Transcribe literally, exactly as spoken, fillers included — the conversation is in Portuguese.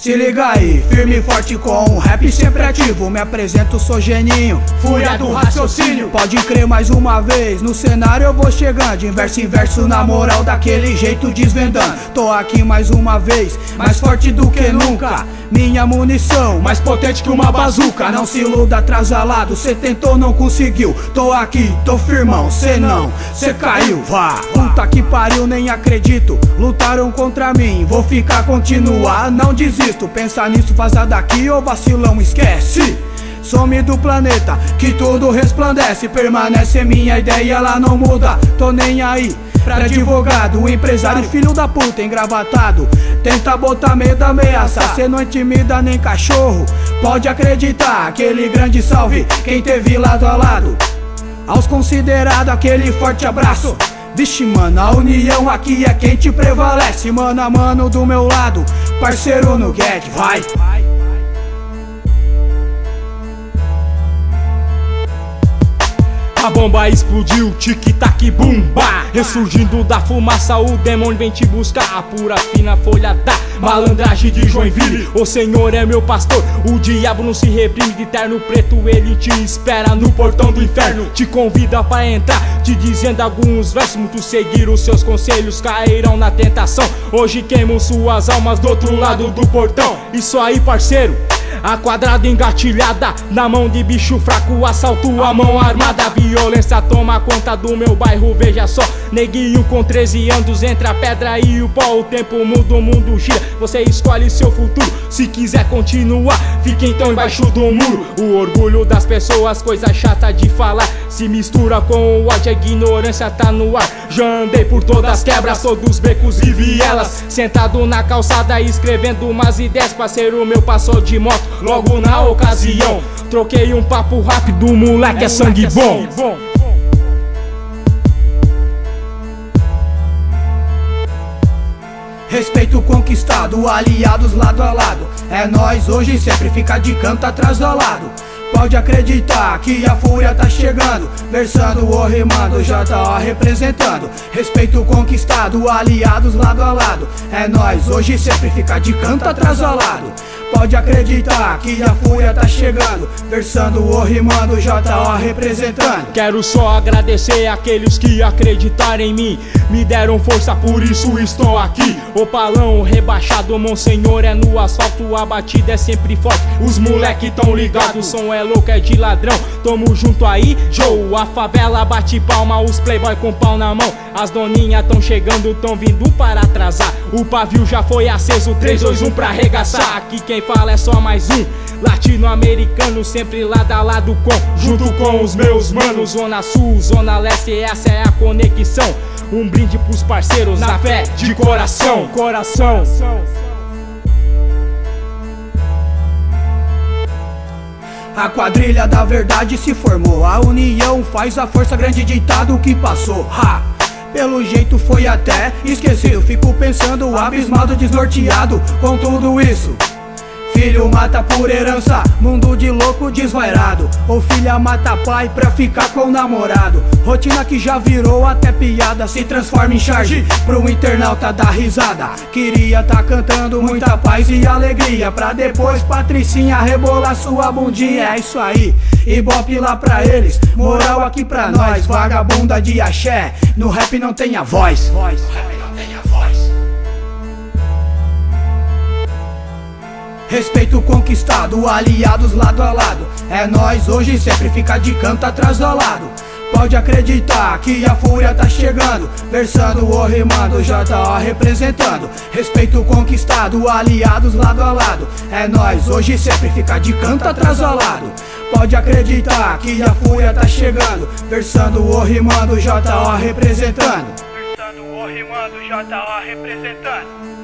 Se liga aí, firme e forte com um rap sempre ativo. Me apresento, sou Geninho, fúria do raciocínio. Pode crer, mais uma vez, no cenário eu vou chegando, de verso em verso na moral, daquele jeito desvendando. Tô aqui mais uma vez, mais forte do que nunca. Minha munição, mais potente que uma bazuca. Não se iluda atrasalado, cê tentou, não conseguiu. Tô aqui, tô firmão, cê não, cê caiu, vá. Puta que pariu, nem acredito, lutaram contra mim. Vou ficar, continuar, não desisto. Pensa nisso, vaza daqui ou vacilão, esquece. Some do planeta, que tudo resplandece. Permanece minha ideia, ela não muda. Tô nem aí pra advogado, empresário, filho da puta, engravatado. Tenta botar medo, ameaça, cê não intimida nem cachorro. Pode acreditar, aquele grande salve, quem teve lado a lado. Aos considerados, aquele forte abraço. Vixe, mano, a união aqui é quem te prevalece. Mano a mano do meu lado, parceiro no get, vai. A bomba explodiu, tic-tac, bumba. Ressurgindo da fumaça, o demônio vem te buscar. A pura fina folha da malandragem de Joinville. O Senhor é meu pastor, o diabo não se reprime. De terno preto ele te espera no portão do inferno. Te convida pra entrar, te dizendo alguns versos. Muitos seguiram os seus conselhos, cairão na tentação. Hoje queimam suas almas do outro lado do portão. Isso aí, parceiro, a quadrada engatilhada, na mão de bicho fraco, assalto a mão armada. A violência toma conta do meu bairro, veja só. Neguinho com treze anos, entre a pedra e o pó. O tempo muda, o mundo gira, você escolhe seu futuro. Se quiser continuar, fique então embaixo do muro. O orgulho das pessoas, coisa chata de falar, se mistura com o ódio, a ignorância tá no ar. Já andei por todas as quebras, todos os becos e vielas, sentado na calçada escrevendo umas ideias. Parceiro meu passou de moto logo na ocasião, troquei um papo rápido, moleque é sangue bom. Respeito conquistado, aliados lado a lado. É nós hoje, sempre fica de canto atrasalado. Pode acreditar que a fúria tá chegando, versando ou rimando, já tá representando. Respeito conquistado, aliados lado a lado. É nós hoje, sempre fica de canto atrasalado. Pode acreditar que a fúria tá chegando, versando ou rimando, J O representando. Quero só agradecer àqueles que acreditaram em mim, me deram força, por isso estou aqui. O palão rebaixado, Monsenhor é no asfalto, a batida é sempre forte, os moleque tão ligados, o som é louco, é de ladrão. Tamo junto aí, Joe, a favela bate palma, os playboy com pau na mão. As doninhas tão chegando, tão vindo para atrasar. O pavio já foi aceso, três, dois, um pra arregaçar. Aqui quem fala é só mais um latino-americano, sempre lado a lado com, junto com os meus manos. Zona Sul, Zona Leste, essa é a conexão. Um brinde pros parceiros, na fé, de coração, coração. A quadrilha da verdade se formou, a união faz a força, grande ditado que passou. Ha! Pelo jeito foi até esquecido, fico pensando, abismado, desnorteado com tudo isso. Filho mata por herança, mundo de louco desvairado. Ou filha mata pai pra ficar com o namorado. Rotina que já virou até piada, se transforma em charge pro internauta dar risada. Queria tá cantando muita paz e alegria, pra depois Patricinha rebolar sua bundinha. É isso aí, ibope lá pra eles, moral aqui pra nós. Vagabunda de axé, no rap não tem a voz. Voz, rap não tem a voz. Respeito conquistado, aliados lado a lado. É nós hoje, sempre fica de canto atrasalado. Pode acreditar que a fúria tá chegando, versando ou rimando, J O representando. Respeito conquistado, aliados lado a lado. É nós hoje, sempre fica de canto atrasalado. Pode acreditar que a fúria tá chegando, versando ou rimando, J O representando. Versando ou rimando, J O representando.